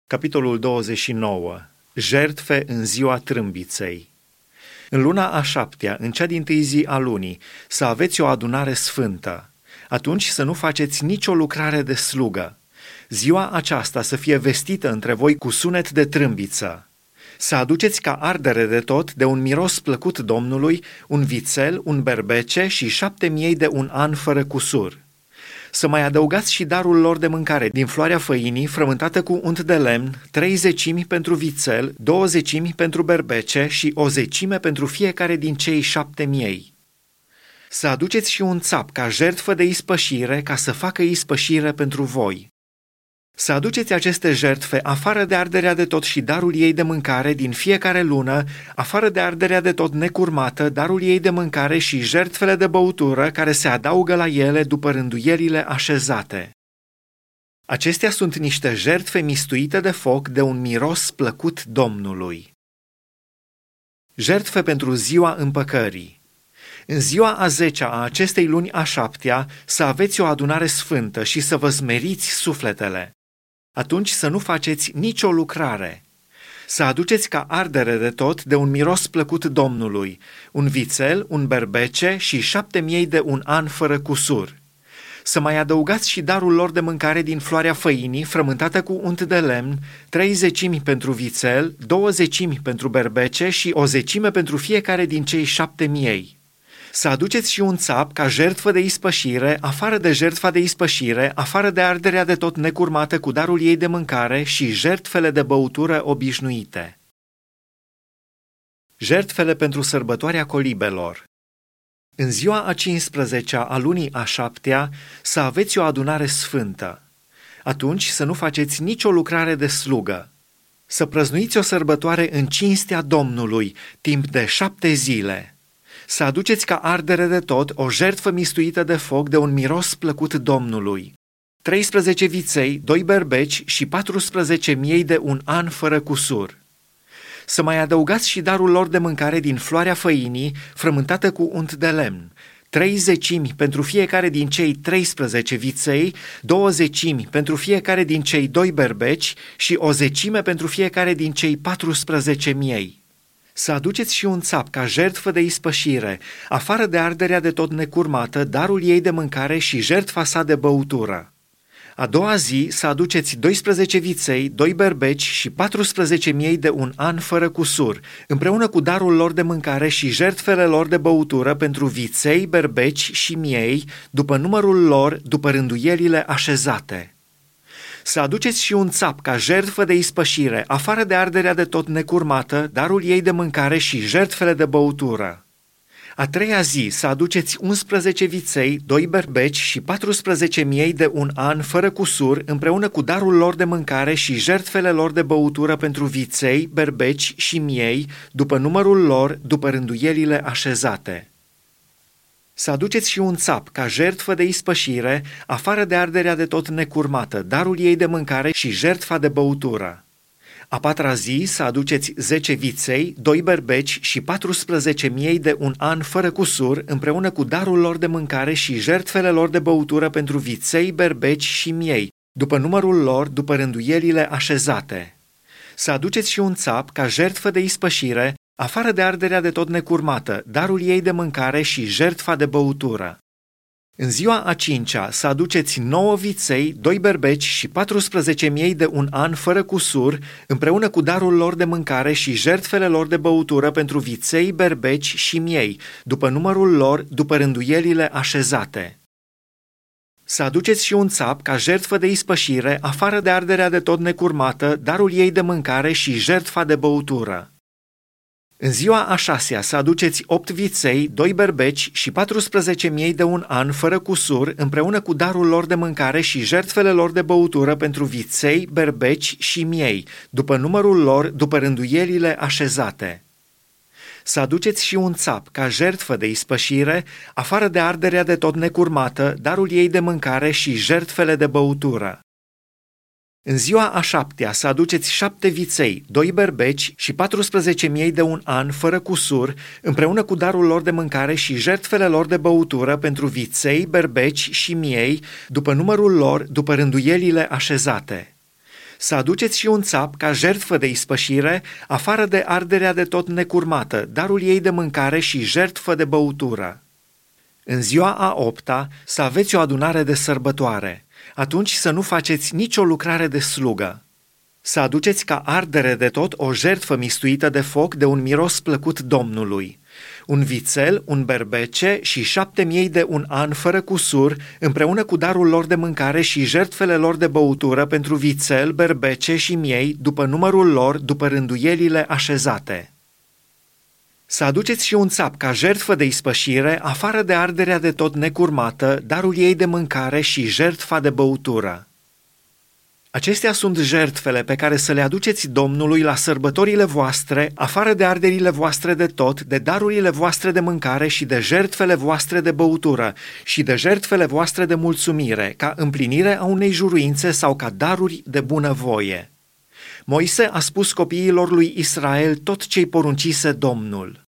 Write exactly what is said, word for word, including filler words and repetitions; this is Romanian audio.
Capitolul douăzeci și nouă. Jertfe în ziua trâmbiței. În luna a șaptea, în cea dintâi zi a lunii, să aveți o adunare sfântă. Atunci să nu faceți nicio lucrare de slugă. Ziua aceasta să fie vestită între voi cu sunet de trâmbiță. Să aduceți ca ardere de tot, de un miros plăcut Domnului, un vițel, un berbece și șapte miei de un an fără cusur. Să mai adăugați și darul lor de mâncare din floarea făinii, frământată cu unt de lemn, trei zecimi pentru vițel, două zecimi pentru berbece și o zecime pentru fiecare din cei șapte miei. Să aduceți și un țap ca jertfă de ispășire, ca să facă ispășire pentru voi. Să aduceți aceste jertfe afară de arderea de tot și darul ei de mâncare din fiecare lună, afară de arderea de tot necurmată, darul ei de mâncare și jertfele de băutură care se adaugă la ele după rânduielile așezate. Acestea sunt niște jertfe mistuite de foc de un miros plăcut Domnului. Jertfe pentru ziua împăcării. În ziua a zecea a acestei luni a șaptea să aveți o adunare sfântă și să vă smeriți sufletele. Atunci să nu faceți nicio lucrare. Să aduceți ca ardere de tot de un miros plăcut Domnului, un vițel, un berbece și șapte miei de un an fără cusur. Să mai adăugați și darul lor de mâncare din floarea făinii, frământată cu unt de lemn, trei zecimi pentru vițel, două zecimi pentru berbece și o zecime pentru fiecare din cei șapte miei. Să aduceți și un țap ca jertfă de ispășire, afară de jertfa de ispășire, afară de arderea de tot necurmată cu darul ei de mâncare și jertfele de băutură obișnuite. Jertfele pentru sărbătoarea colibelor. În ziua a cincizecea a lunii a șaptea să aveți o adunare sfântă. Atunci să nu faceți nicio lucrare de slugă. Să prăznuiți o sărbătoare în cinstea Domnului, timp de șapte zile. Să aduceți ca ardere de tot o jertfă mistuită de foc de un miros plăcut Domnului. treisprezece viței, doi berbeci și paisprezece miei de un an fără cusur. Să mai adăugați și darul lor de mâncare din floarea făinii, frământată cu unt de lemn, trei zecimi pentru fiecare din cei treisprezece viței, două zecimi pentru fiecare din cei doi berbeci și o zecime pentru fiecare din cei paisprezece miei. Să aduceți și un țap ca jertfă de ispășire, afară de arderea de tot necurmată, darul ei de mâncare și jertfa sa de băutură. A doua zi să aduceți doisprezece viței, doi berbeci și paisprezece miei de un an fără cusur, împreună cu darul lor de mâncare și jertfele lor de băutură pentru viței, berbeci și miei, după numărul lor, după rânduielile așezate. Să aduceți și un țap ca jertfă de ispășire, afară de arderea de tot necurmată, darul ei de mâncare și jertfele de băutură. A treia zi să aduceți unsprezece viței, doi berbeci și paisprezece miei de un an fără cusur, împreună cu darul lor de mâncare și jertfele lor de băutură pentru viței, berbeci și miei, după numărul lor, după rânduielile așezate. Să aduceți și un țap ca jertfă de ispășire, afară de arderea de tot necurmată, darul ei de mâncare și jertfa de băutură. A patra zi să aduceți zece viței, doi berbeci și paisprezece miei de un an fără cusur, împreună cu darul lor de mâncare și jertfele lor de băutură pentru viței, berbeci și miei, după numărul lor, după rânduielile așezate. Să aduceți și un țap ca jertfă de ispășire, afară de arderea de tot necurmată, darul ei de mâncare și jertfa de băutură. În ziua a cincea să aduceți nouă viței, doi berbeci și paisprezece miei de un an fără cusur, împreună cu darul lor de mâncare și jertfele lor de băutură pentru viței, berbeci și miei, după numărul lor, după rânduielile așezate. Să aduceți și un țap ca jertfă de ispășire, afară de arderea de tot necurmată, darul ei de mâncare și jertfa de băutură. În ziua a șasea să aduceți opt viței, doi berbeci și paisprezece miei de un an fără cusur, împreună cu darul lor de mâncare și jertfele lor de băutură pentru viței, berbeci și miei, după numărul lor, după rânduielile așezate. Să aduceți și un țap ca jertfă de ispășire, afară de arderea de tot necurmată, darul ei de mâncare și jertfele de băutură. În ziua a șaptea să aduceți șapte viței, doi berbeci și paisprezece miei de un an fără cusur, împreună cu darul lor de mâncare și jertfele lor de băutură pentru viței, berbeci și miei, după numărul lor, după rânduielile așezate. Să aduceți și un țap ca jertfă de ispășire, afară de arderea de tot necurmată, darul ei de mâncare și jertfă de băutură. În ziua a opta să aveți o adunare de sărbătoare, atunci să nu faceți nicio lucrare de slugă. Să aduceți ca ardere de tot o jertfă mistuită de foc de un miros plăcut Domnului, un vițel, un berbece și șapte miei de un an fără cusur, împreună cu darul lor de mâncare și jertfele lor de băutură pentru vițel, berbece și miei, după numărul lor, după rânduielile așezate. Să aduceți și un țap ca jertfă de ispășire, afară de arderea de tot necurmată, darul ei de mâncare și jertfa de băutură. Acestea sunt jertfele pe care să le aduceți Domnului la sărbătorile voastre, afară de arderile voastre de tot, de darurile voastre de mâncare și de jertfele voastre de băutură și de jertfele voastre de mulțumire, ca împlinire a unei juruințe sau ca daruri de bunăvoie. Moise a spus copiilor lui Israel tot ce-i poruncise Domnul.